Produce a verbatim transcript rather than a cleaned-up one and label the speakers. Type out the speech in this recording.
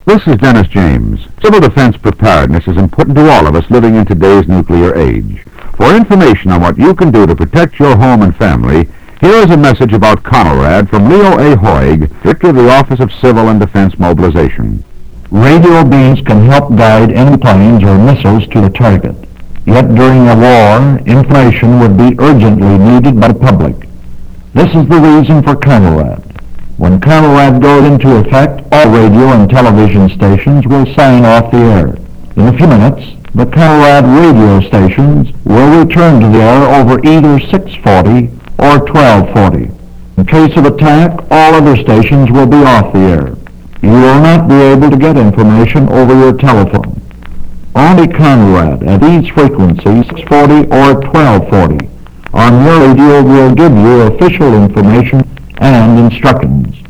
Speaker 1: This is Dennis James. Civil defense preparedness is important to all of us living in today's nuclear age. For information on what you can do to protect your home and family, here is a message about CONELRAD from Leo A. Hoig, Director of the Office of Civil and Defense Mobilization.
Speaker 2: Radio beams can help guide enemy planes or missiles to the target. Yet during a war, information would be urgently needed by the public. This is the reason for CONELRAD. When CONELRAD goes into effect, all radio and television stations will sign off the air. In a few minutes, the CONELRAD radio stations will return to the air over either six forty or twelve forty. In case of attack, all other stations will be off the air. You will not be able to get information over your telephone. Only CONELRAD at these frequencies, six forty or twelve forty, on your radio will give you official information and instructions.